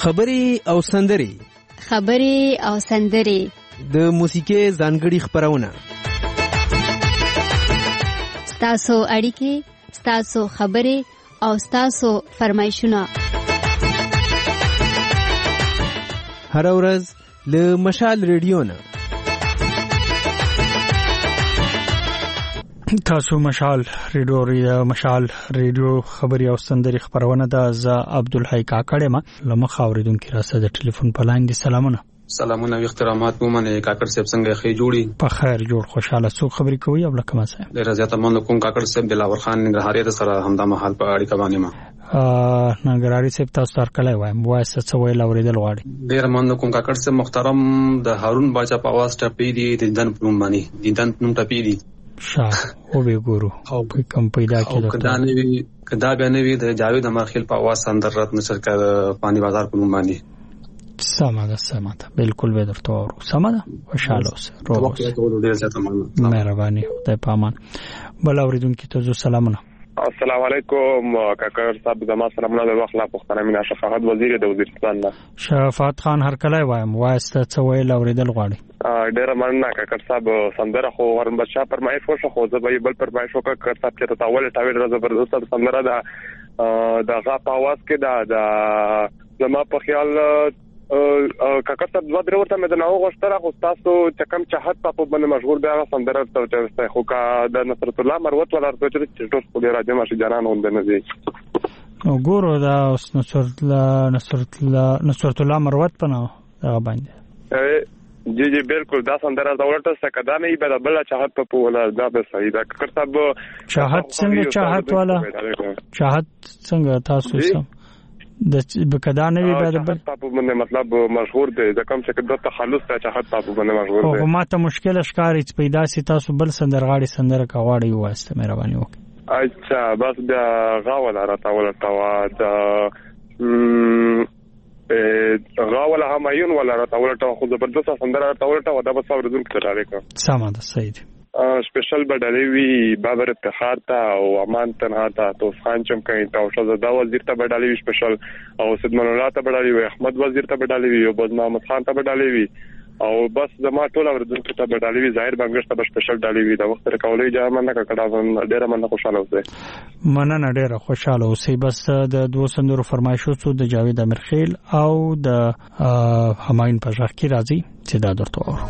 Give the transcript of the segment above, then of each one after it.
خبري او سندري د موسیقي ځانګړي خبرونه ستاسو اړیکې، ستاسو خبرې او ستاسو فرمایشونه هر ورځ له مشال ریډیو نه تاسو مشال ریډیو خبري او سندري خبرونه د عبدالحی کاکړه ما لمخ اوریدونکو راسه د ټلیفون په لاین دي. سلامونه او احترامات ومنه. کاکړ صاحب څنګه خې جوړي؟ په خیر جوړ، خوشاله سو خبري کوي او لکه ما صاحب ډیر زیاته من کوم کاکړ صاحب دلاور خان ننګرهاري سره همدا محل په اړیکه باندې ما ننګرهاري صاحب تاسو تر کله وایم وایسه څه ویل اوریدل غواړي؟ ډیر من کوم کاکړ صاحب محترم د هارون باچا په आवाज ټپې دي د دن پلوم باندې د دن پلوم ټپې دي شاه او به ګورو په کم پیدا کېده کدا بیان وی د جاوید امرخیل په आवाज اندر رات نشر کړ پانی بازار په نوم باندې سمه بالکل به درته ورو سمه خوشاله اوسه مهرباني خدای پامان. بل اوریدونکو ته سلامونه. السلام علیکم کاکړ صاحب، زما سلامونه د وخت لا پښتنه مینا شفاعت وزیر د وزیرستان نه شفاعت خان هر کله وایم واسطه څه ویل اوریدل غواړي؟ ډیر مننه کاکړ صاحب. سندره خو ورن بچا پرمایش وشو خو زه به بل پرمایش وکړ کاکړ صاحب چې تاول ټاویل زبردست سندره ده د غاپ आवाज کې دا زما په خیال کاکړ صاحب دوه درې ورته مې د ناو غوښتره خو تاسو چې کم چاحت په باندې مشغول دی هغه سندره ته خو کا د نصرت الله مروت ولا ورته چې ټول په راځي ماشي جنان هم نه دي ګورو دا نصرت الله مروت په نو هغه باندې جی بالکل دا سندره دا ورته سکدا نه به بل چاحت په ولا دا به صحیح دا کاکړ صاحب چاحت څنګه تاسو سم د بکدا نه وی بعد په باندې مطلب مشهور دی د کم څه د تخلص ته چاحت په باندې مشهور دی. او ما ته مشکل ښکاري چې پیدا سي تاسو بل سندرغاړي سندره کاوړی واسطه مهرباني وکړئ. اچھا بس دا غاول راټول تاوا دا غاول همایون ولا راټول تا خو زبردست سندره راټول تا دا بس اوردون کې راځي سمه ده صحیح دی. سپیشل بدلې وی بابر افتخار ته او امان تنها ته توف خان چمکای ته او شهزاده وزیر ته بدلې وی سپیشل او سید من الله ته بدلې وی احمد وزیر ته بدلې وی او بد محمد خان ته بدلې وی او بس زما ټول اوردونکو ته بدلې وی ظاهر بنگش ته سپیشل بدلې وی دا وخت کولې جامه کړه ډېر مننه خوشاله اوسه. مننه ډېر خوشاله اوسه. بس د دوه سندرو فرمایشو څو د جاوید امرخیل او د همایون پژخ کی راځي چې دا درته اورو.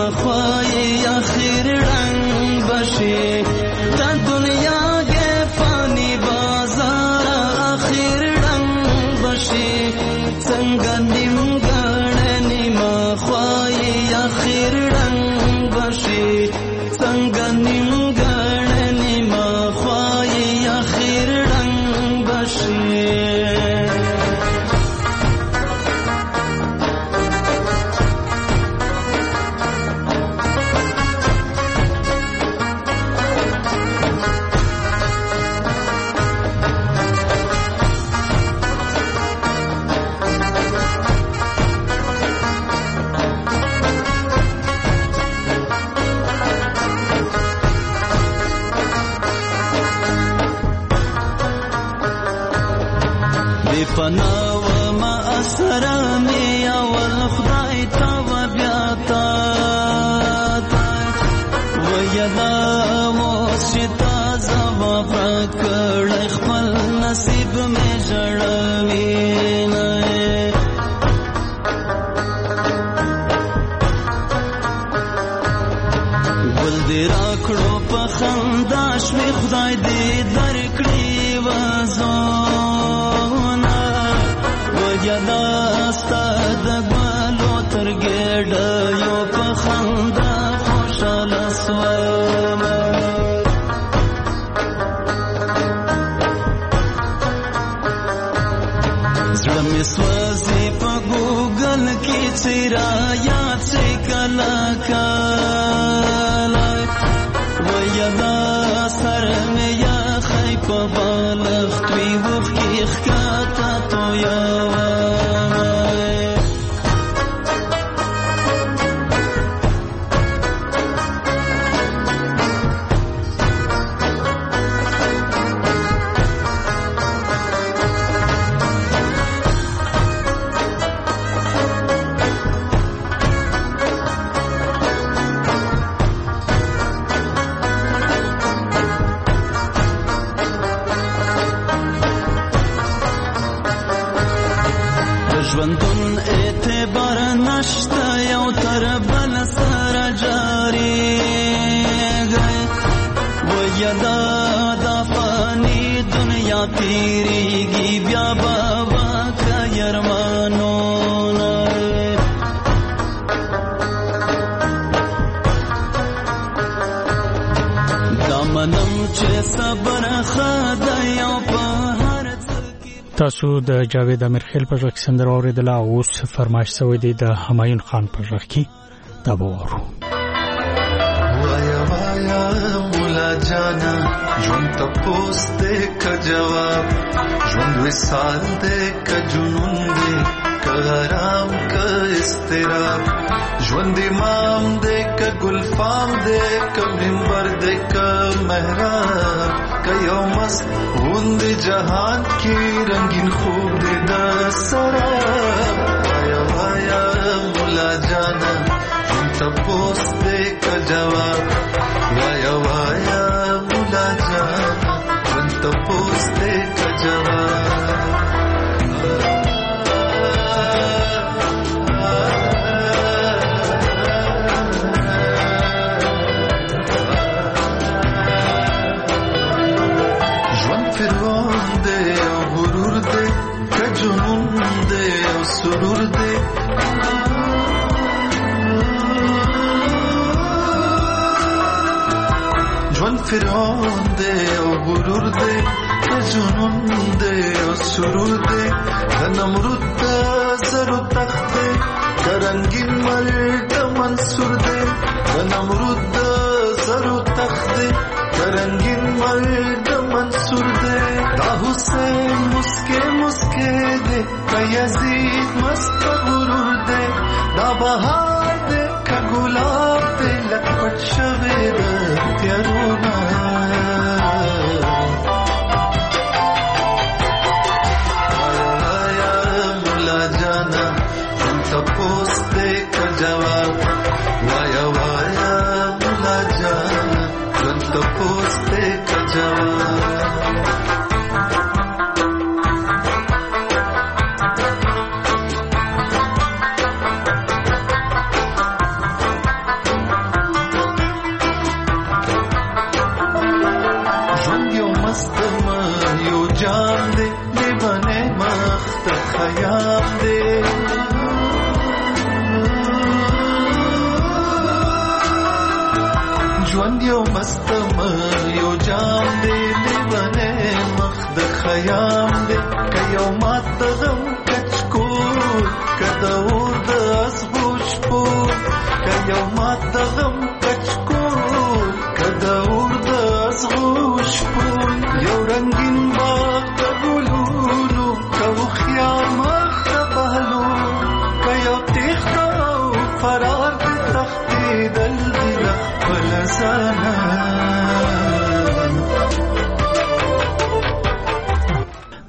دنیا کے بے پناه و ما اسره می اول خدای تا و بیا تا و یدا وشتا زما پکړ خپل نصیب می جوړوي نه ګل دې راکړو په خندا شوي خدای دې درکړي وزونه وجدا ستاد ګلو تر ګډه یو په خندا خوشاله سوم زړه مې سوځي په ګوګل کې چیرې یاد شي کله کله ویدا سر مې یا خی په بالښت وي وښکې ښکته تویوه ژوندون اعتبار نشته یو تر بل سره جاری گئی و یدا دا فانی دنیا تیریگی بیا بابا که یرمانونه دامنم چه صبر خدا یو په تاسو د جاوید امرخیل په ژغ سندره اوریدله اوس فرمایش شوی دی د همایون خان په ژغ کې دا به وورو وایا وایا مولا جانا ژوند تپوس دې که جواب ژوند وصال دې که جنون دې که آرام که اضطراب ژوند امام دې که ګلفام دې که منبر دې که محراب که یو مست غوند جهان کی رنگین خوب دې د سراب وایا وایا مولا جانا ژوند تپوس دې که جواب وایا وایا مولا جانا ژوند تپوس دې که جواب سرور دے ژوند فرعون دے او غرور دے جنون دے او سرور دے نمرود دا زر و تخت دے رنگین مرد منصور دے نمرود دا زر و تخت دے رنگین مرد منصور دے دا حسین مسکے مسکے دے کا یزید مست غرور دے دا بہار دے کا گلاب دے لکپٹ شوے دے تیرونا آیا مولا جانا ژوند تپوس دے کا جواب وایا وایا مولا جانا ژوند تپوس دے کا جواب ژوند یو مستم یو جام دی لیوانه مخ د خیام دی که یو مات د غم کچکور که د اور د اسبو شپور که یو مات د غم کچکور که د اور د اسبو شپور یو رنگین باغ د ګلونو که هوښیار مخ د بهلول که یو تیښته او فرار د تښتېدل دي له خپل ځانه د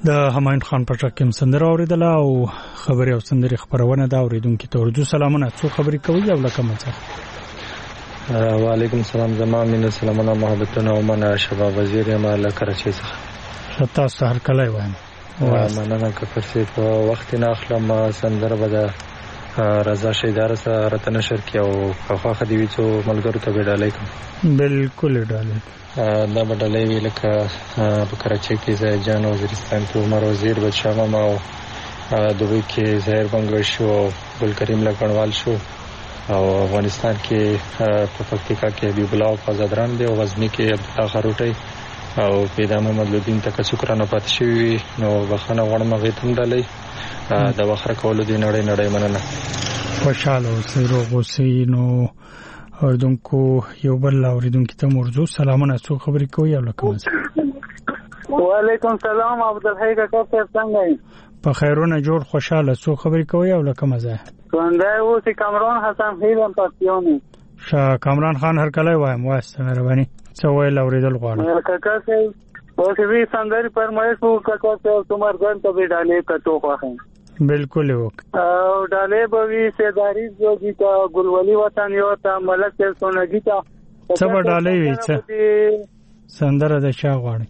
د همایون خان په ټاکم سندره اوریدله او خبري او سندري خبرونه دا اوریدونکو ته ورجو سلامونه. څو خبري کوي او لکه مڅه. وعلیکم السلام. زما مینه سلامونه محبتونه او منه شباب وزیر یم له کراچۍ څخه. تاسو هر کله وایم مننه کفر سي په وخت نه اخلم سندره به رضا شیدار سره راتنه نشر کی او خواخه دی وچو ملګرو ته وډالای کوم. بالکل ډالای دا بدلې وی لکه په کراچۍ کې ځای جان وزیرستان کې عمر وزیر بچامه ما او دوی کې ظاهر بنگش او ګل کریم لکړوال شو او افغانستان کې په پکتیکا کې حبیب الله فزادران دی او غزنی کې عبدالله خروټي او پیدا محمد لودین ته شکرانه پات شي نو بخنه غړم غیتم ډالې د وخره کولو دی نړۍ مننه. خوشاله اوسئ روغ اوسئ. نو اوردونکو یو بل اوریدونکو ته مرجو سلامونه. څو خبرې کوي او لکه مزه. وعلیکم السلام عبدالحی کاکا څنګه یې؟ په خیرونه جوړ خوشاله. څو خبرې کوي او لکه مزه. څنګه یو چې کامران حسن خیرم پاتیونی شاه کامران خان هر کله وایم واسطه مهرباني. څو ویل اوریدل غواړم کاکا سي او چې سندري فرمایش وو کاکا سي تمہار ګن ته به ډالې کټو خواه. بالکل وک او ډالې بوي سیداری جوږي تا ګلولي وطن یو تا ملک سونګی تا څه ډالې وي څه سندره د شاه غواړي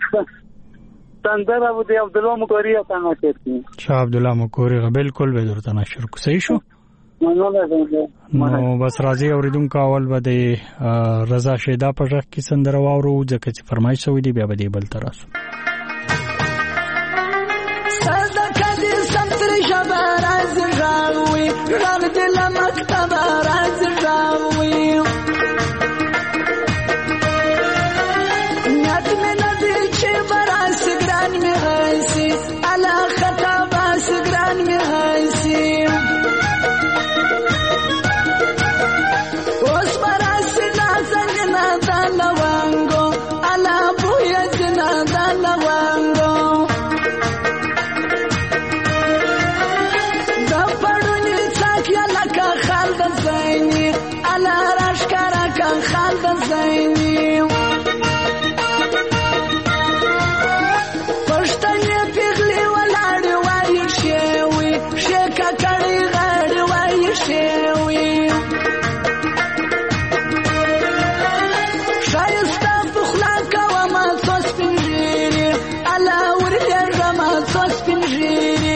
سندره بده عبد الله مکوري تا نشر کی شاه عبد الله مکوري بالکل به درته نشر کو. صحیح شو. نو بس راځي اوریدونکو اول به د رضا شیدا په ځخ کې سندره واورو ځکه چې فرمایش شوی دی بیا به دی بل تراسو شبر از راوی رام دل مکتب از راوی نیت میں ندی چه براس گران میں حیثی علا خطا باس گران میں حیثی اس براس نازنگ نادان لوانگو علا بوید نادان لوانگو زيني على راشكارا كان خالد زيني پښتنې پیغلي ولاړې وایي شوي شېکا کړي غاړې وایي شوي شایسته په خلا کوه ما څو سپین ږیرې الله ورلېږه ما څو سپین ږیرې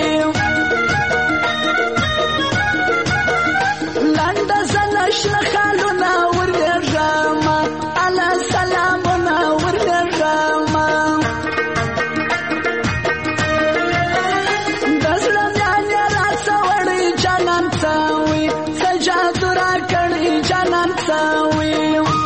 خالونا ورجما على سلامنا ورجما دزلم يعني راس وړي جانان تاوي سجادرا کړي جانان تاوي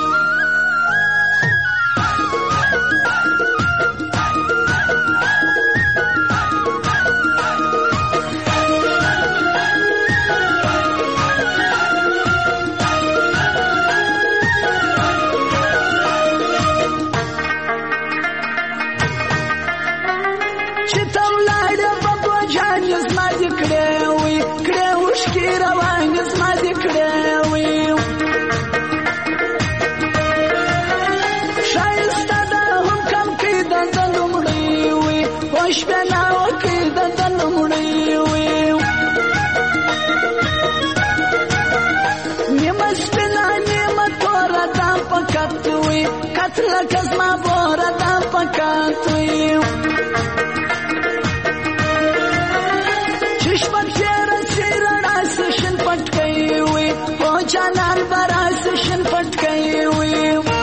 لکز ما بورا دا پکاتوی چشمت شیر سیرنا سشن پٹکیوی او جانال برا سشن پٹکیوی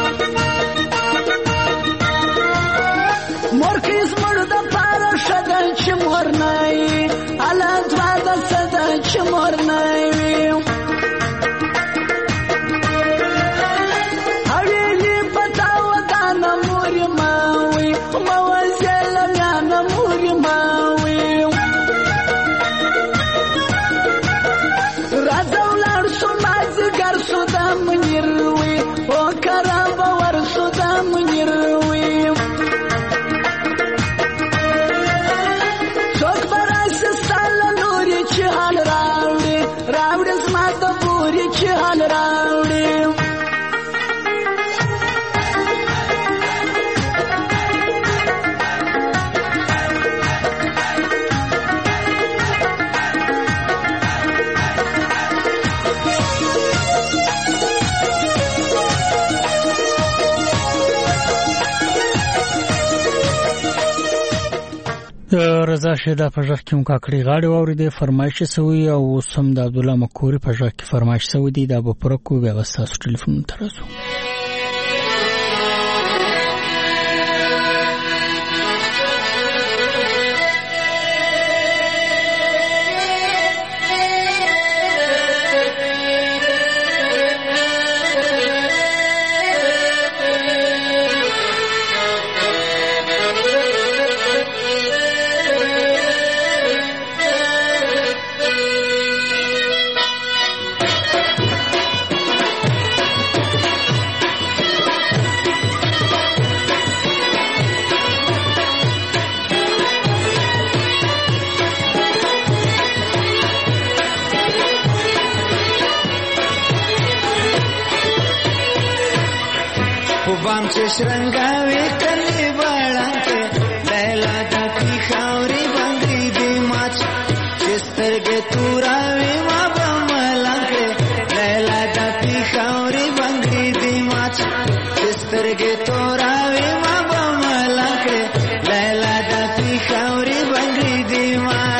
مورکیز مرد پارا شدا چی مورنائی علا دوادا صدا چی مورنائی رضا شیدا په ځخ کې کاکړي غاړي واوري فرمایش سوی او سم د عبد الله مکوري په ځخ کې فرمایش سوی دی د پرکو بیا واسطه ټلیفون ترسو شرنګاوي کلی باړه لیلا د پیښوري باندې دی ماچ چسترګه توراوي ما بملنګ لیلا د پیښوري باندې دی ماچ چسترګه توراوي ما بملنګ لیلا د پیښوري باندې دی ماچ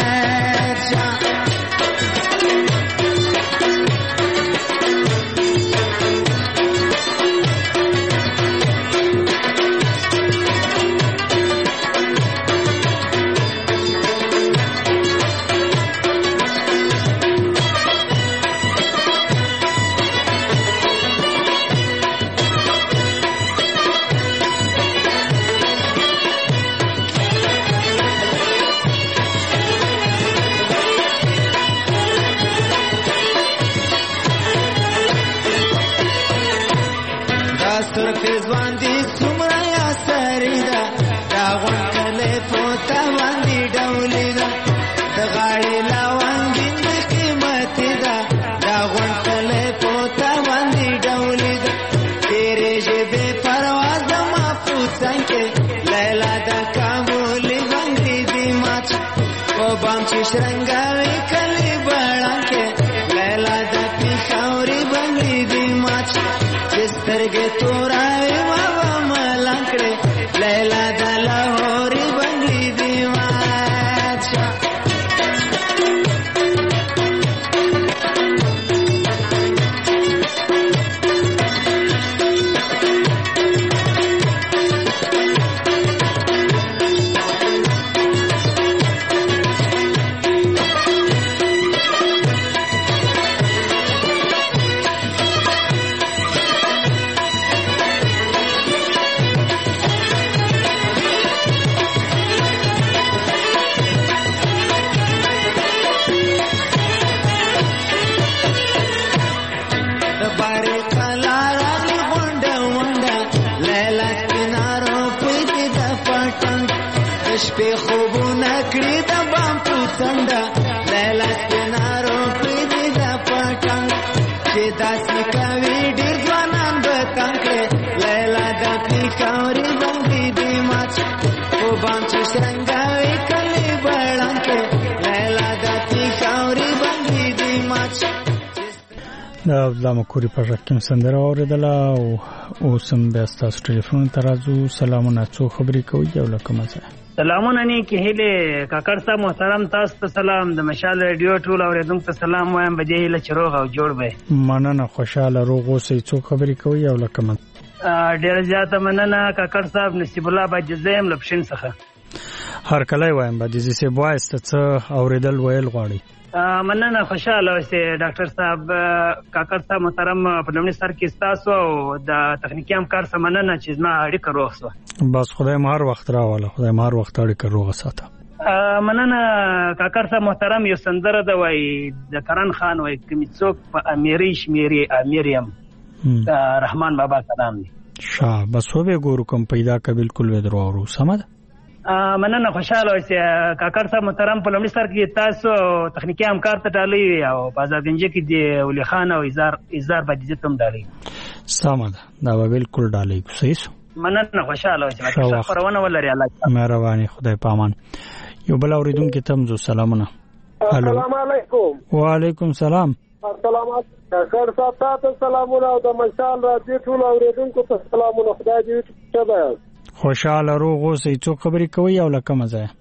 شرنګاوي کلی باړه لیلا د پیښوري باندې دی ماچ چسترګه توراوي ما بملنګ لیلا د لاهوري باندې دی ماچ شپې خوبونه کړې د بام په څنډه لیلا سپینارو پرې د پټنګ چې داسې کوي ډېر ځوانان به تنګ کړې لیلا د پیښوري باندې دی ماچ په بام چې شرنګاوي کلی باړه لیلا د پیښوري باندې دی ماچ دا عبدالله مکوري په ځخ کې سندره اوریدله او سم بیا ستاسو ټلیفون ته راځو. سلامونه، څو خبرې کوي او له کومه ځایه؟ سلامونه نه کې هله کاکړ صاحب محترم، تاسو ته سلام، د مشال ریډیو ټول اوریدونکو ته سلام وایم، به دې هله چروغ او جوړ به مننه، خوشاله روغ اوسئ. څو خبرې کوي او له کومه؟ ډېر زیاته مننه کاکړ صاحب، نصیب الله باجزیم لپشن څخه هر کله وایم به دې سه وایسته څه اوریدل ویل غواړي. مننه، خوشاله اوسئ ډاکټر صاحب. کاکړ صاحب محترم، په لومړي سر کې ستاسو او د تخنیکی همکار سره مننه چې زما اړیکه روغ شوه. بس خدای مهر وخت راواله، خدای مهر وخت اړیکه روغه ساته. مننه کاکړ صاحب محترم. یو سندره ده وایي د کرن خان وایي کمی څوک په امیری شمیري اميریم رحمان بابا کلام دی. شاه بس وبه ګورو کوم پیدا ک بالکل و درو ورو سمد. مننه، خوشاله اوسئ کاکړ صاحب محترم. په لومړي سر کې تاسو تخنیکی همکار ته ډالۍ او په ازادګنج کې د ولي خان او اظهار باجزه تم ډالۍ سمد. دا به بالکل ډالۍ صحیح. مننه، خوشاله اوسئ. خبرونه ولري الله مهرباني، خدای پامان. یو بل اوریدونکو ته مزو سلامونه. السلام علیکم. وعلیکم سلام. سلامات کاکړ صاحب ته سلامونه او د مشال راځي ټول اوریدونکو ته سلامونه. خدای دې ته خوشاله روغ اوسئ. څو خبرې کوي او لکه مزه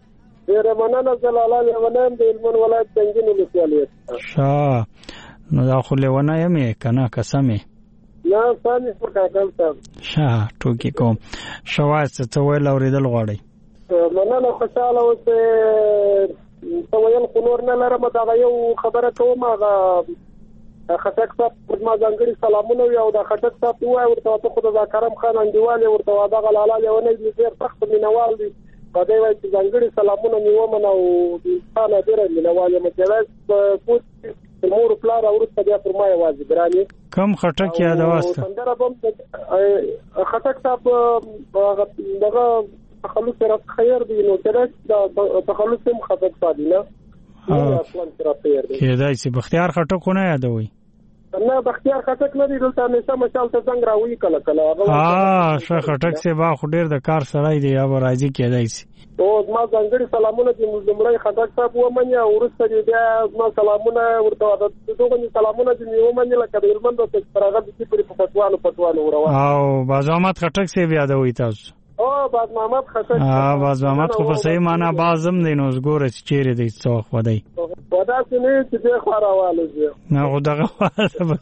ډېر مننه زلاله لیونیم د هلمند ولایت څنګین ولسوالۍ شاه نو دا خو لیونه یې کنه قسمه نه سمې په کاکل صاحب شاه ټوکی کوم شواز څه ویل اوریدل غواړي مننه خوشاله اوسه ته ویل خو نور نه لرم دا یو خبره کوم هغه خټک صاحب ما ځانګړي سلامونه وي او دا خټک صاحب وایي ورته ته خو د کرم خان انډیوال ورته دا غلاله لیونه دې ډېر سخت مینوال دي په دې وایي چې ځانګړي سلامونه مې ومنه او انسان ډېر مینوال یم چې پوت مور پلار اورسته بیا پر ما یوازې ګراني کم خټک یاد واسطه سندره بم خټک صاحب دغه تخلص را خیر دی نو چې تخلص هم خټک صاحب نه کېدای شي بختیار خټک نه یادوي نه بختیار خټک نه دی دلته همیشه مشال ته څنګه راوي کله کله شه خټک سے با خو ډیر د کار سړی دی یا راځي کېدای شي او ما ځانګړي سلامونه د مزمړی خټک صاحب ومنه او ورسته بیا ما سلامونه ورته دغه سلامونه د نیومنه لکه د هلمند ته پرغه د پری په پټوانو ورو او بازامت خټک سے بیا دوي تاسو او باز محمد خټک باز محمد خو په صحیح معنا بازم دی نو زګور چیرې دی څوخ ودی ودا سنې چې د خواراواله دي نه خو دغه په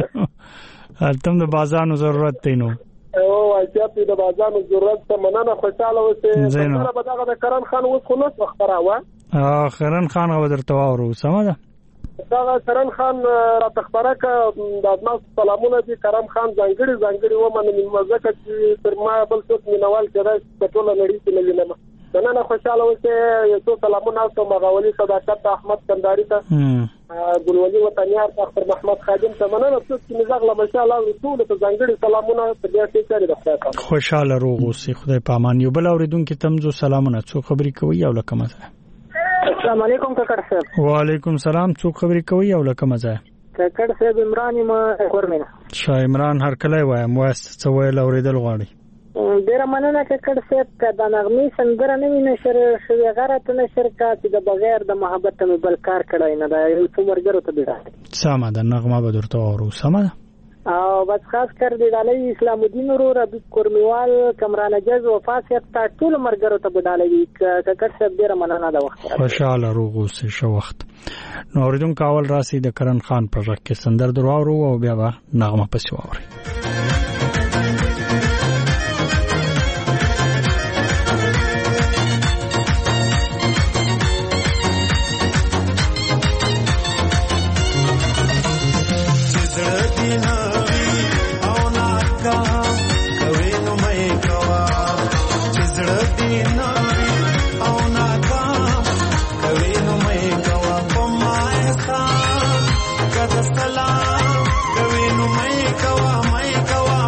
ورته تم د بازانو ضرورت دی نو او اجازه د بازانو ضرورت ته مننه خوشاله اوسه سره به دغه کرن خان اوس خو نو خبره کرن خان او درته وورو سم ده دا کرن خان را تخبره ک د ادماس سلامونه دي کرم خان ځانګړي ومنه مزه چې پر ما بل څوک مینوال کړه په ټوله نړۍ کې نه وینم مننه خوشاله اوسه یو څو سلامونه او مغاولي صداقت احمد کنداري ته ګلولي وطنيار اختر محمد خادم ته مننه چې مزغله ماشاءالله رسول ته ځانګړي سلامونه ته بیا کې چاري د خوشاله روغ اوسې خدای په امان یو بل اوریدونکو تمزو سلامونه څو خبري کوي او لکه مزه السلام علیکم کاکړ صاحب وعلیکم سلام څوک خبرې کوي او لکه مزه کاکړ صاحب عمران ما کورمنه شاه عمران هر کله وایم واسط څه ویل اوریدل غواړي ډیر مننه کاکړ صاحب کدا نغمې څنګه نه ویني نشر شوی غره نشر کاتي د بغیر د محبت ته بل کار کړای نه دا یو څومرګرو ته دی سمه ده نغمه به درته اورو سمه ده او بس خاص کر دی علی اسلام الدین ورور ابي کورمیوال کمران جز وفاسیت تا ټول مرګرو ته بدالوي کاکړ صاحب ډیر مننه د وخت خوشاله روغ سه شو وخت نو اوریدون کاول راسي د کرن خان پر ځکه کې سندر درو او بیا نغمه پسې ووري Kawa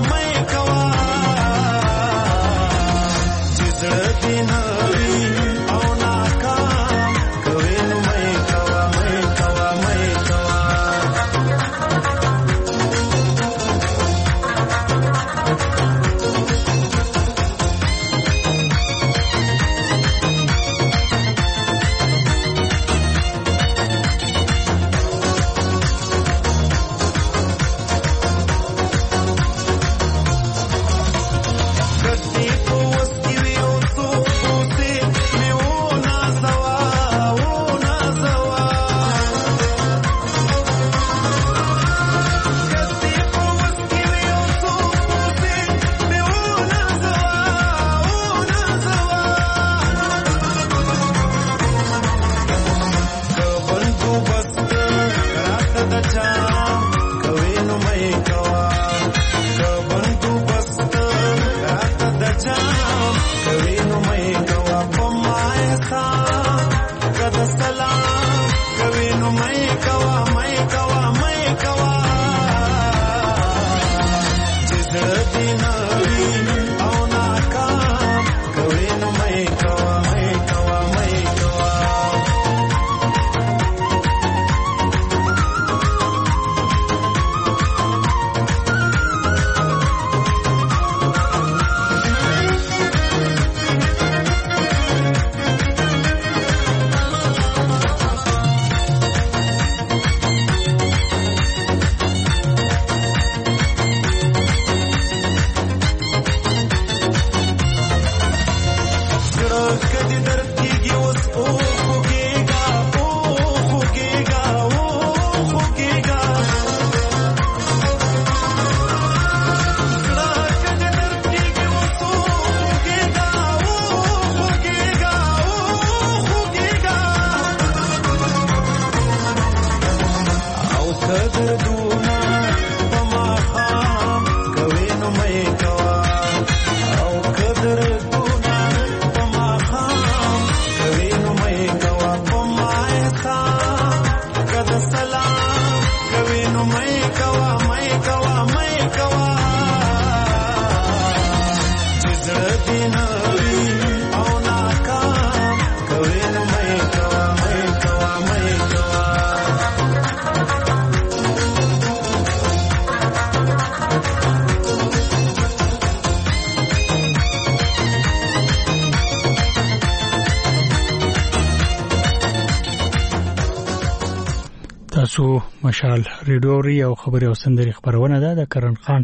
تاسو مشال ریډیوري او خبري او سندري خبرونه ده د کرن خان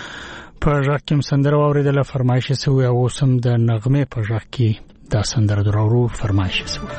په ژاکم سندره اوریدله فرمایش سوی او سم د نغمه په ژاک کې دا سندره درورو فرمایش سوی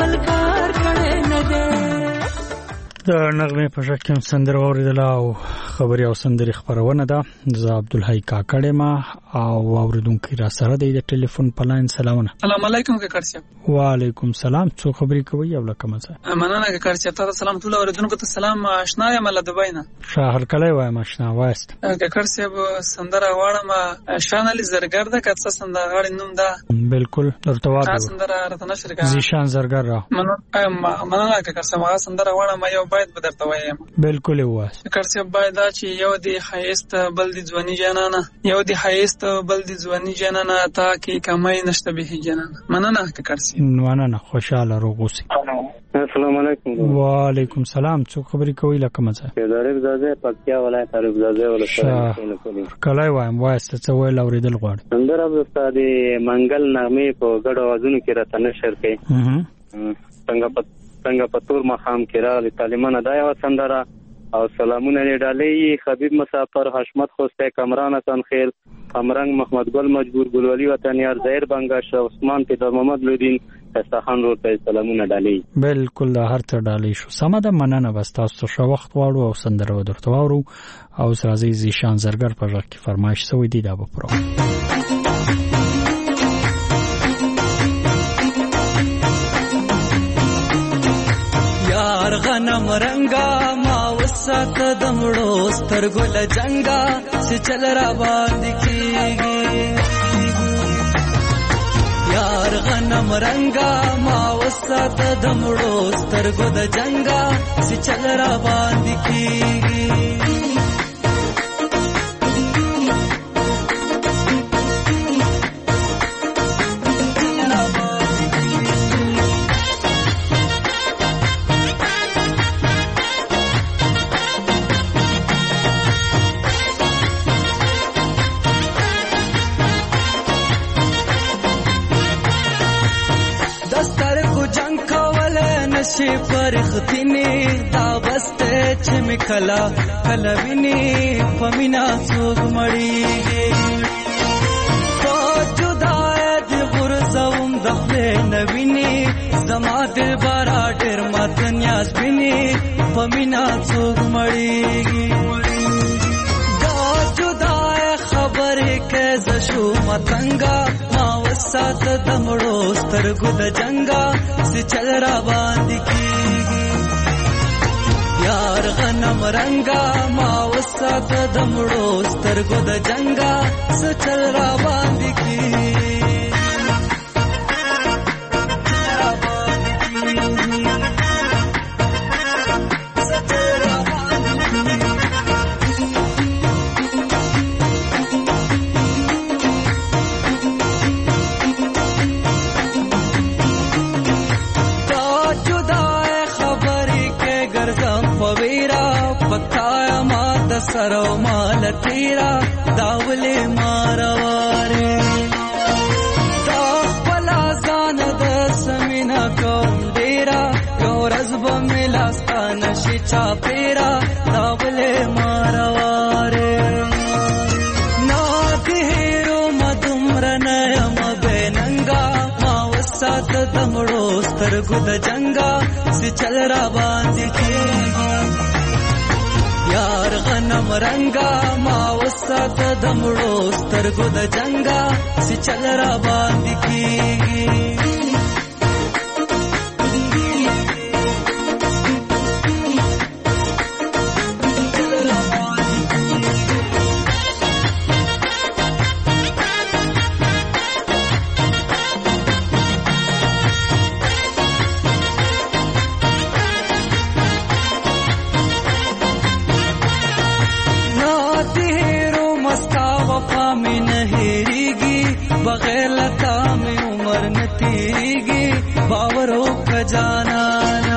د نغمه په شکل سندره اوریدل او خبري او سندري خبرونه ده ز عبدالحی کاکړه ما او اوریدونکو را سره د ټلیفون په لاین. سلامونه. السلام علیکم کاکړ صاحب. وعلیکم السلام. څو خبري کوي او لکه مزه. مننه کاکړ صاحب. ته سلام ټول اوریدونکو ته سلام. آشنا یم له دبی نه. شهر کله وایم آشنا وایست. کاکړ صاحب سندره واړم شان علي زرګر ده کڅ سندره غاړي نوم ده. بالکل درته واده. سندره راته نشر کا. زیشان زرګر را. مننه کاکړ صاحب. سندره واړم یو باید بدرته وایم. بالکل واس. کاکړ صاحب باید چې یو دی خیست بل دی ځواني جانانه، یو دی خیست بل دی ځواني جانانه، تا کې کمای نشته به جانانه. مننه کاکړ صاحب. مننه خوشاله روغوسی. السلام علیکم. وعلیکم السلام. څو خبرې کوي لکه مزه. ظریف زاده پکتیا ولایت ظریف زاده ولایت. کله وایم وایست څه ویل اوریدل غواړم. سندره د استاد منګل نغمه په ګډو وازونو کې راته نشر کړي. څنګه په تور مخام کې راغلي طالبان دا یو سندره او سلامونه ډالۍ خبیب مسافر حشمت خوسته کمران حسن خیل قمرنګ محمد ګل مجبور ګلولی وطنیار زهیر بنگاش عثمان پیدر محمد لودین استخان ورته سلامونه ډالۍ. بالکل دا هر څه ډالۍ شو. سم ده مننه. بس تاسو شو وخت واړو او سندره ودرته وورو او سرازي زیشان زرګر په ځکه فرمایش سوی دی دا به پرو. یار غنم رنگا ما وسات دمړو سترګل جنگا چې چل را باندې کیږي. یار غنم رنگا ما وسات دمړو سترګو د جنگا چې چل را باندې کیږي. شي پرختنی دا بسته چې مکلا کلوینی پمینا څوک مړیږي. پوجدای د غرزوم د نوینی زما دل بارا ډیر مات نیاز بینی پمینا څوک مړیږي. دا جدای خبرې کې زشو متنګا ما وسات دمړو سترګو د جنگا چې چل را باندې کیږي. یار غنم رنگا ما وسات دمړو سترګو د جنگا چې چل را باندې کیږي. سرو مال تیرا داولې مارواره دا خپل ځان د سمینا کوم ډیرا یو رزب ملاستانه شي چا پیرا داولې مارواره نا دهرو مدمر نه یم بننګا ما وسات دمړو سترګو د جنگا چې چل را باندې کیږي. یار غنم رنگا ما وسات دمړو سترګو د جنگا چې چل را باندې کیږي. بغیر لتا میں عمر نتیگی باورو کجانا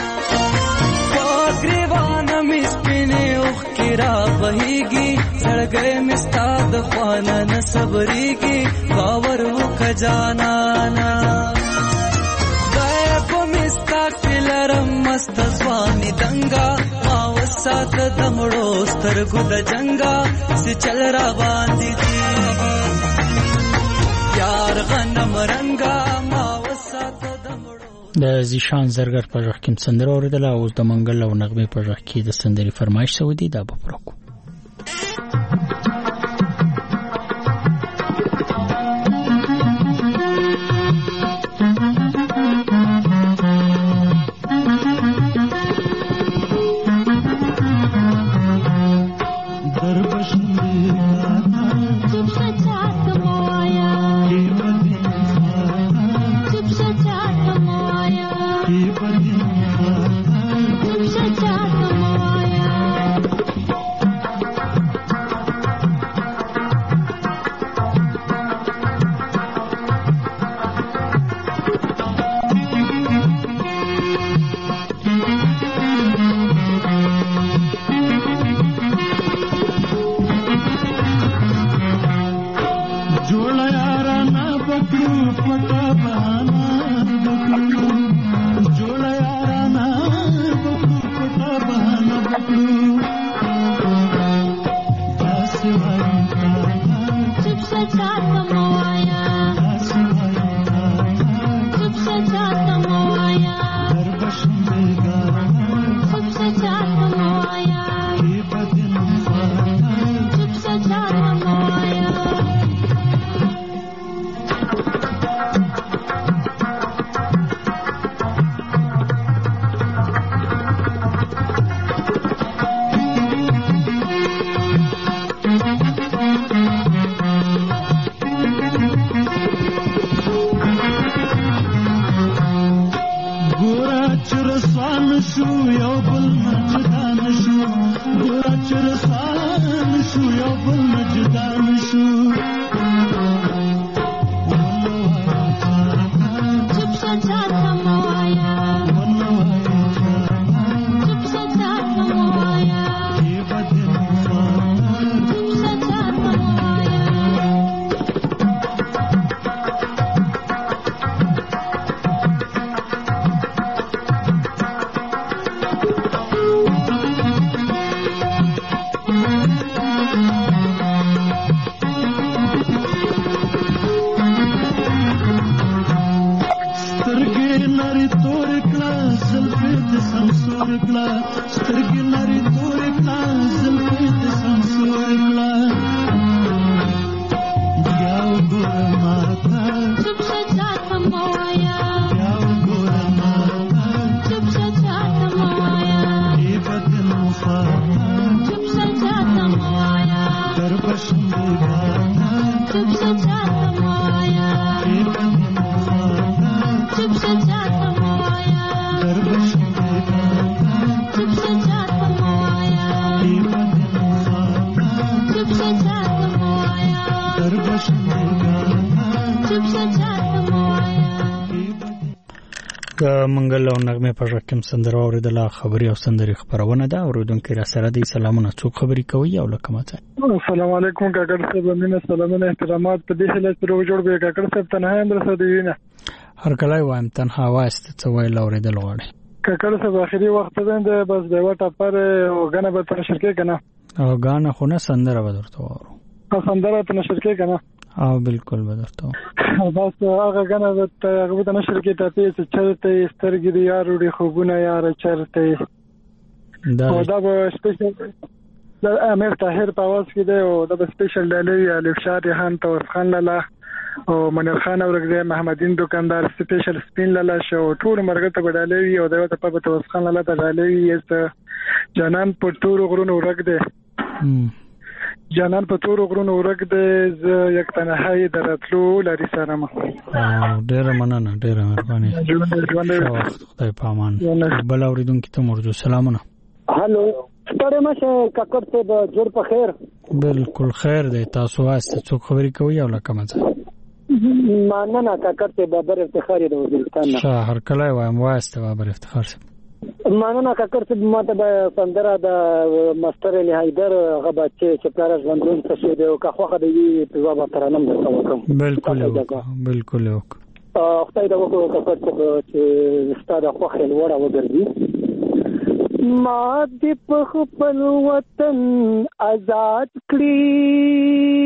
پاگریوانا مسپنے اخ کرا بہیگی زڑگئے مستاد خوانا نصبریگی باورو کجانا غیب مستا کلرم مستزوانی دنگا ما وسات دمڑو سترگو د جنگا سی چل را باندی دیگی. یار غنم رنگا ما وسات دمړو د زیشان زرګر په ځخ کې سندره اوریدله او د منګل او نغمه په ځخ کې د سندري فرمایش شوی دی دا به پرکو منګل او نغمه په رقم سندره اوریدله خبري او سندري خبرونه ده اوریدونکو را سره دي سلامونه څوک خبري کوي او لکه ماته السلام علیکم کاکړ صاحب مینه سلامونه احترامات په دې حالت پر جوړ به کاکړ صاحب تنها هم رسېدو وینه هر کله وایم تنها واسطه څه ویل اوریدل غواړي کاکړ صاحب اخري وخت ده بس د وټه پر او غنه به تر شرکې کنه او غانه خو نه سندره بدرته وره سندره تر شرکې کنه او بالکل بدرته بس هغه غنه هغه د نشر کې ته چې چرته سترګې دی یار وړي خوبونه یار چرته دا به سپیشل د امیر طاهر په आवाज کې دی او دا به سپیشل ډالۍ الف شاد خان توس خان لاله او منیر خان اورګزی محمدین دکاندار سپیشل سپین لاله شو ټول مرګ ته ډالۍ او دا په توس خان لاله ته ډالۍ یې جنان په ټول غرونو ورګ دی جانان په تور غرونو ورګ د یک تنهایی درتلو لري سره ما ډېر مننه ډېر مهرباني خدای پامان بل اوریدونکو ته مرجو سلامونه هالو ستړی مشه کاکړ ته د جوړ په خیر بالکل خیر دی تاسو واسطه څوک خبري کوي او لکه مزه مننه کاکړ ته بابر افتخار د وزیرستان نه هر کله وایم واسطه بابر افتخار مننه کاکړ ته ماته د سندره د مستر علی حیدر غبا چې پلار ژوندون څه شو دی او که خوخه دی په ځواب ترانم درته وکم بالکل خدای دا وکړو کاکړ چې ستاسو خوخه لوړه وګرځي ما دې په خپل وطن آزاد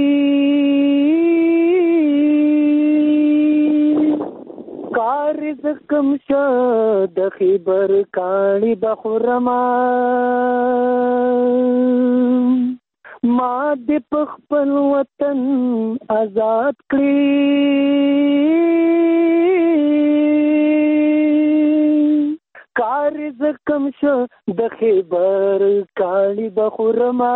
کړی کار زکم شه د خیبر کاڼي بخورما ما دې په خپل وطن آزاد کړی کار زکم شه د خیبر کاڼي بخورما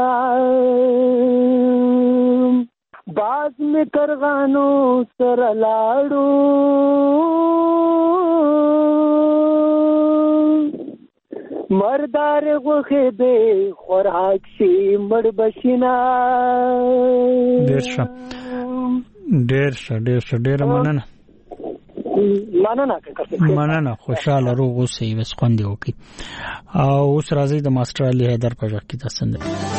باز میں کرغانو سر لاړو مردار غوخه دې خوراک شي مړ بشینا ډیر مننه خوشاله روغ اوسئ بس خوند وکړي او اوس راځي د ماستر علي حیدر په ځای کې تاسو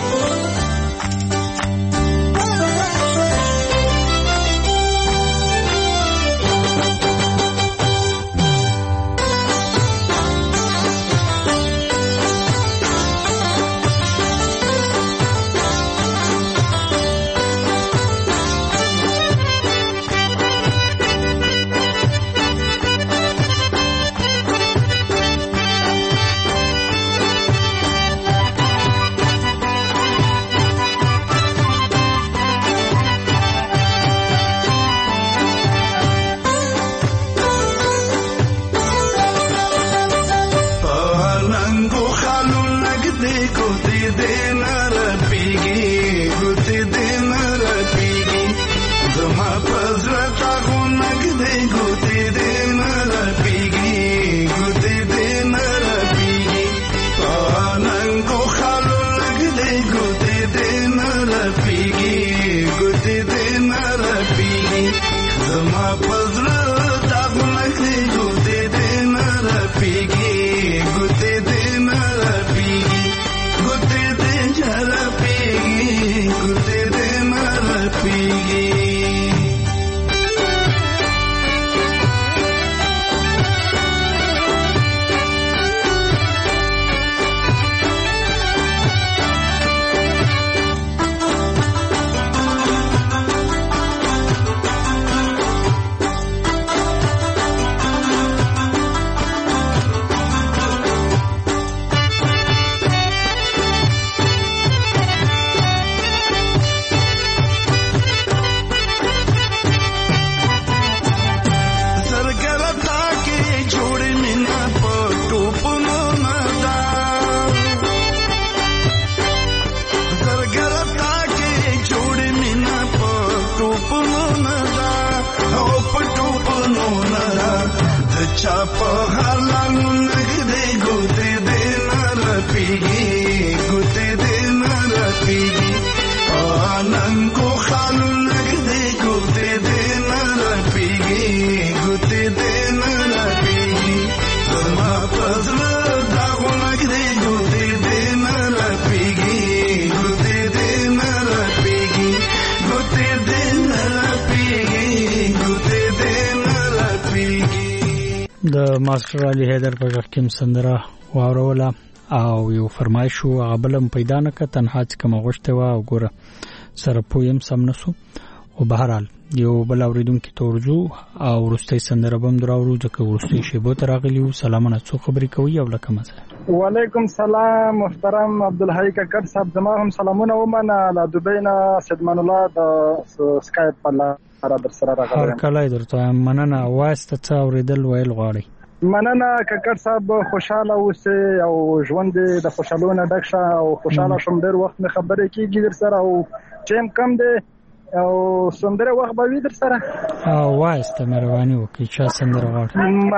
ماستر علي حیدر په ځکه سندره واوروله او یو فرمایش او غبلم پیدا نه ک تنها چې کوم غوښته و او ګوره سره پویم سم نسو او بهرحال یو بل اوریدونکو تورجو او ورستي سندره بم دراورو ځکه ورستي شی بو تراغلیو سلامونه څو خبرې کوي او لکه مزه وعلیکم سلام محترم عبدالحی ککړ صاحب زما هم سلامونه ومنه له دوبینا سیدمان الله د سکایپ په لاره در سره راغلی هر کله درته مننه واسطه څه اوریدل ویل غواړي مننه ککړ صاحب خوشاله اوسه او ژوند د خوشالونه ډک شه او خوشاله شوم ډیر وخت نه خبرې کیږي در سره او ټیم کم دی او سندره وخت به وي در سره واسطه مهرباني وکړئ چې سندره غواړي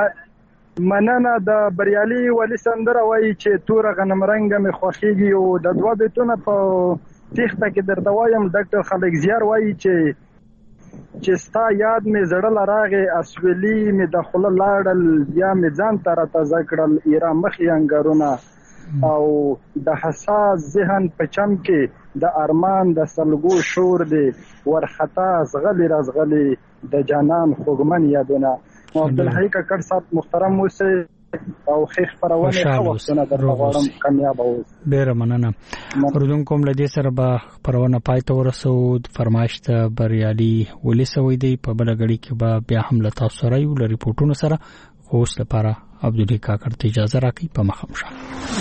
مننه د بریالي ولی سندره وایي چې تور غنم رنګ می خوخيږي او د دوه بیتونه په تخته کې درته وایم ډاکټر خالق زیار وایي چې ستا یاد می زړه لراغه اسویلی می د خله لاړل یا می ځان تر تازه کړل ایرا مخې انګرونه او د حساس ذهن په چم کې د ارمان د سلګو شور دی ورخطا زغلی رازغلی د جانان خوګمن یادونه عبدالحی ککړ صاحب محترم اوسه او خیخ پرونه وختونه در غواړم کامیاب اوس ډیر مننه اردن کوم لدی سره به پرونه پایته ورسود فرمایش ته بریالي ولې سوي دی په بل غړي کې به بیا هم له تاسو سره یو ریپورتونو سره اوس لپاره عبدالحی کاکړ ته اجازه راکړئ په مخم شه.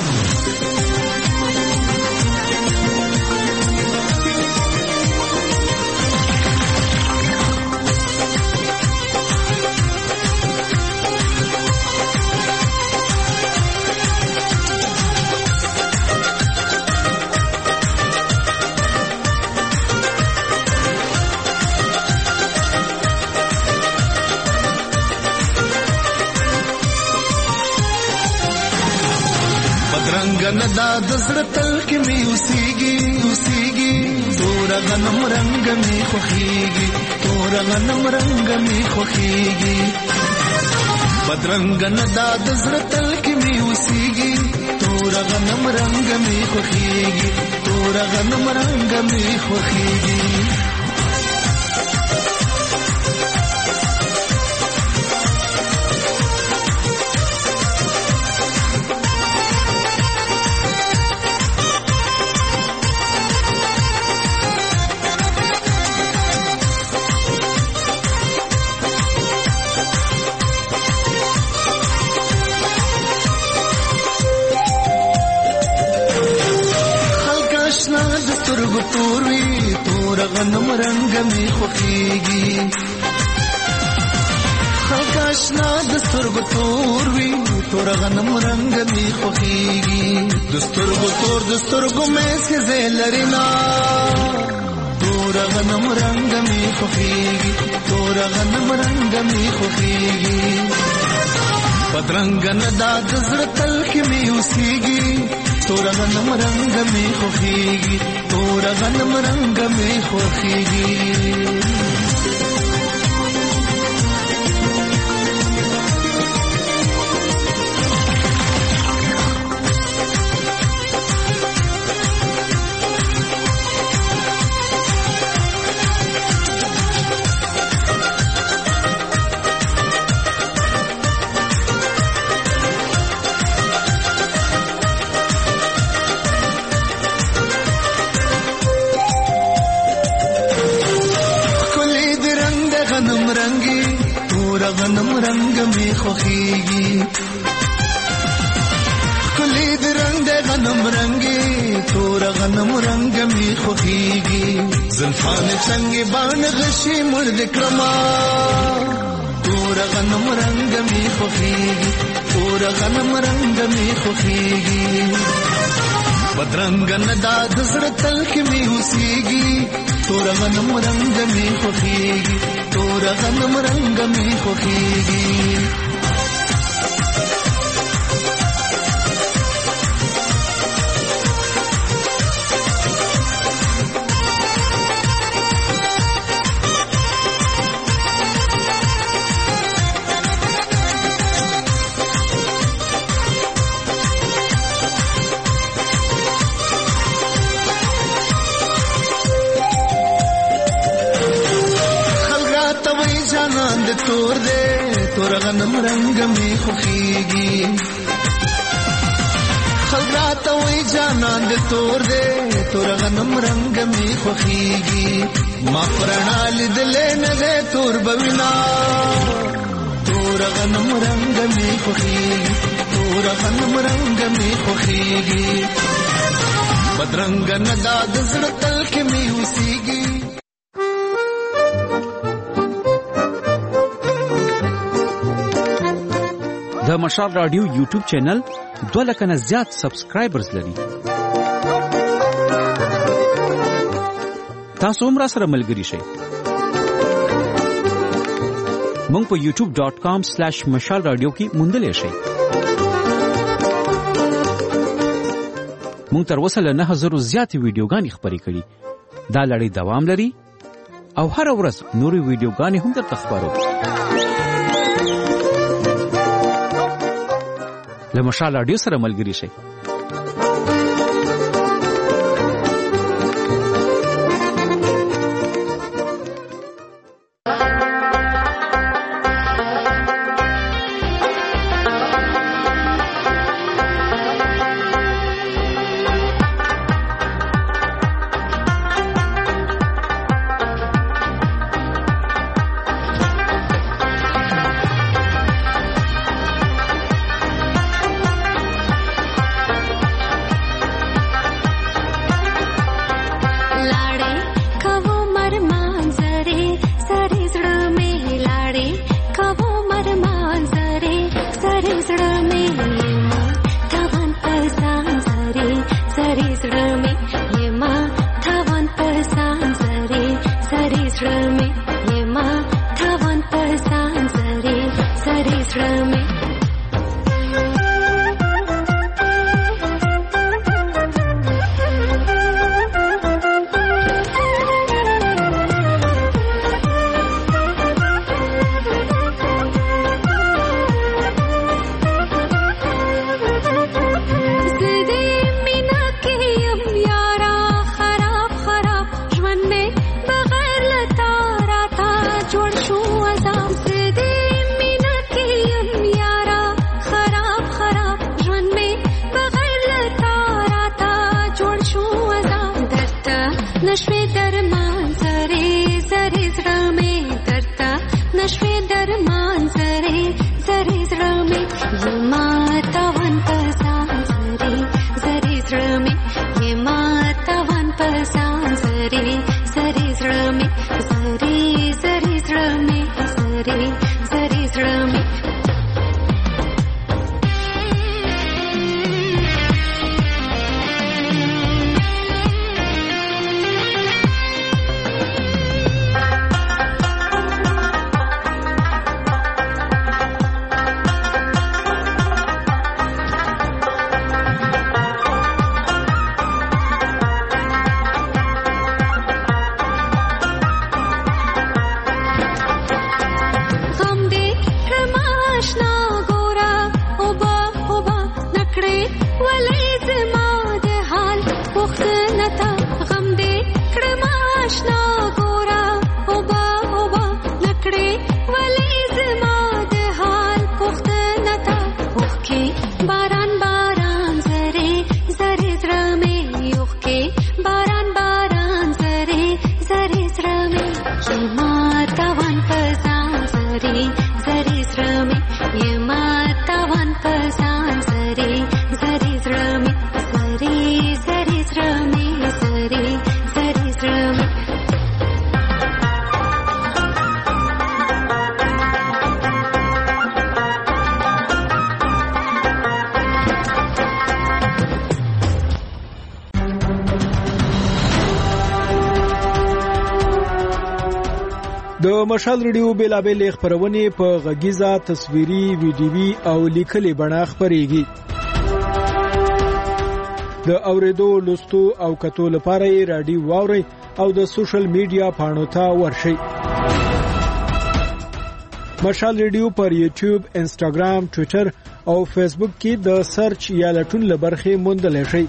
ندا دزړه تل کې می اوسېږي تور غنم رنگ می خوخيږي بدرنګ ندا دزړه تل کې می اوسېږي تور غنم رنگ می خوخيږي تور غنم رنگ می خوخيږي خلک آشنا د سترګو تور وي تور غنم رنگ می خوخيږي د سترګو مې سزه لرینا تور غنم رنگ می خوخيږي بدرنګ ندا د زړه تل کې می اوسېږي تور غنم رنگ می خوخيږي غنم رنگ می خوخيږي کلی د غنم رنگي تور غنم رنگ می خوخيږي زلفان څنګه باندې غشي مرد کرما تور غنم رنگ می خوخيږي بدرنګ ندا د زړه تل کې می اوسېږي تور غنم رنگ می خوخيږي تور غنم رنگ می خوخيږي خلرات وې جانان د تور غنم رنگ می خوخيږي ما پرنال دلې نه تور بوینا تور غنم رنگ می خوخيږي بدرنګ ندا د زړه تل کې می اوسېږي. د مشال رادیو یوټیوب چینل 2 لک نه زیات سبسکرایبرز لري. تاسو هم را سره ملګري شئ. مونږ په youtube.com/مشال رادیو کې موندلې شئ. مونږ تر اوسه له 9000 زیاتې ویډیوګانې خپرې کړې. دا لړۍ دوام لري او هر ورځ نورې ویډیوګانې هم درته خپرو. له مشال رادیو سره ملګري شئ. نشوي درمان زری زری زړه مې درته نشوي درمان زری زری زړه مې یما تاوان پسان زری زری زړه مې یما تاوان پسان زری زری زړه مې زری زری زړه مې زری زری زړه مې مشال ریډیو بیلابل خبرونه په غږیزه تصویري ویډیوي او لیکلي بڼه خبريږي د اوریدو لوستو او کتو لپاره رادیو واوري او د سوشل میډیا پاڼو ته ورشي مشال ریډیو پر یوټیوب انسټاګرام ټوئیټر او فیسبوک کې د سرچ یا لټون لبرخه موندل شي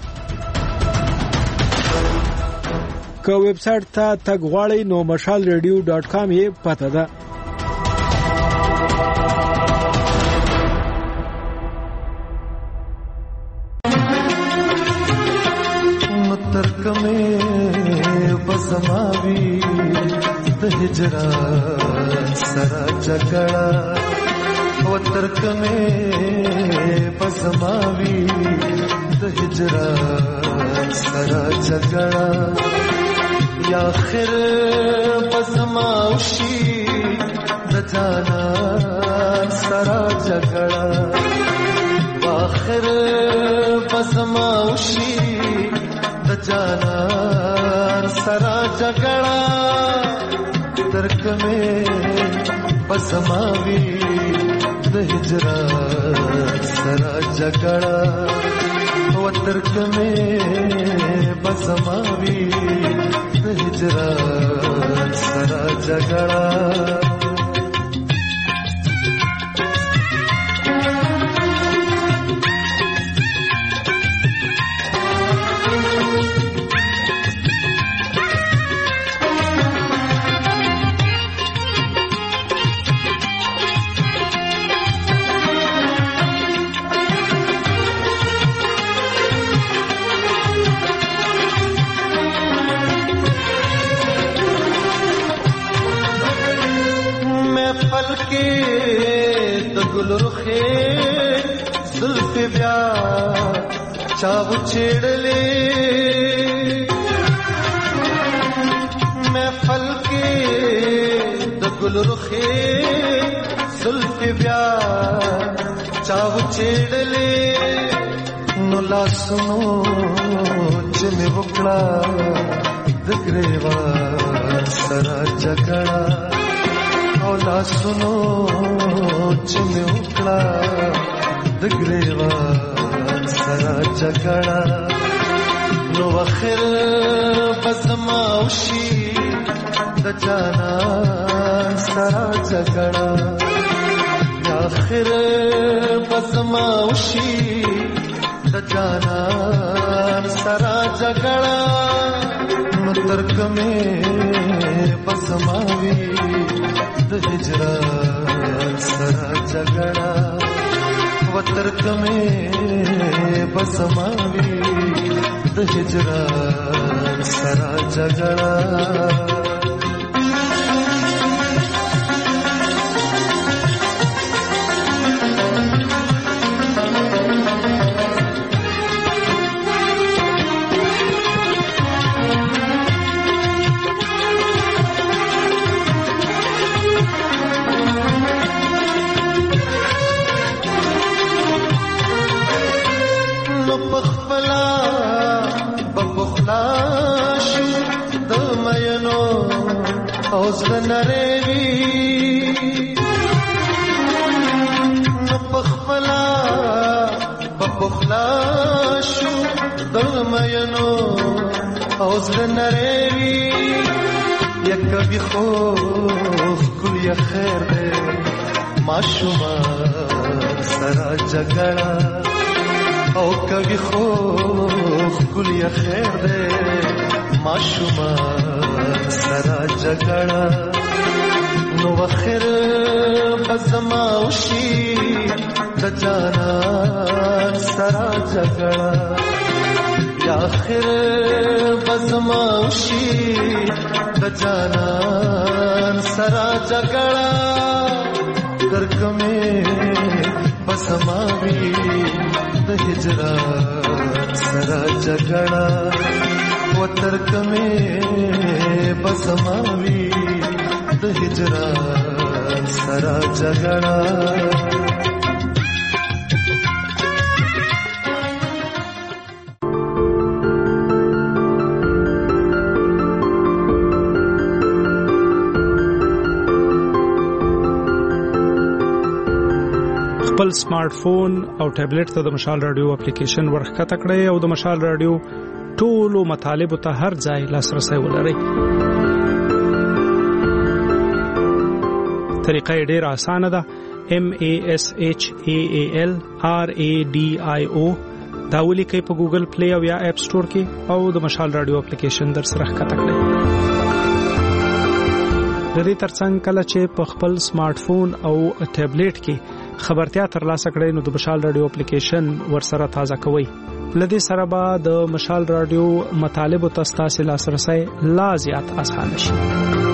که ویب سټ ته تګ غواړئ نو mashalradio.com یې پته ده مترک میں بسماوی د هجران سره جګړه مترک میں بسماوی د هجران سره جګړه یا خیر بسماوشی د جانا سرا جګړه واخر بسماوشی د جانا سرا جګړه ترک میں بسماوی د هجران سرا جګړه و ترک میں بسماوی هجران سرا جګړه زلف بیا چاو چھیڑلے محفل کے دگل رخے زلف بیا چاو چھیڑلے نولا سنو چنے وکڑا دگریوان سرا جگڑا اولا سنو چنے وکڑا دگریوان سرا جگڑا نو اخر بسماوشی د جانا سرا جگڑا یا اخر بسماوشی د جانا سرا جگڑا نو ترک میں بسماوی د هجران سرا جگڑا و ترک میں بسماوی د هجران سره جګړه اوس نریوی نو پخپلا بخلا شو دلمینو اوس نریوی یک کبھی خوف کلی خیر دے ماشوما سرا جگڑا او کبھی خوف کلی خیر دے ماشوما سرا جگڑا نو وخر بزماوشی د جانان سرا جگڑا یا آخر بزماوشی د جانان سرا جگڑا درکمه بزماوی د هجران سرا جگڑا و ترکمه بزماوی د هجران سرا جگڑا خپل سمارټ فون او ټابلیټ ته د مشال رادیو اپلیکیشن ورخکته کړئ او د مشال رادیو ټولو مطالبه ته هر ځای لاسرسي ولرئ. طریقه ډېره اسانه ده. MASHAALRADIO دا ولیکئ په ګوګل پلی او یا اپ سٹور کې او د مشال رادیو اپلیکیشن در سره ښکته کړئ. د دې ترڅنګ کله چې په خپل سمارټ فون او ټابلیټ کې خبرتیا ترلاسه کړئ نو د مشال رادیو اپلیکیشن ورسره تازه کوئ. لدې سره به د مشال رادیو مطالب او تاسو لاسرسي لا زیات اسانه شي.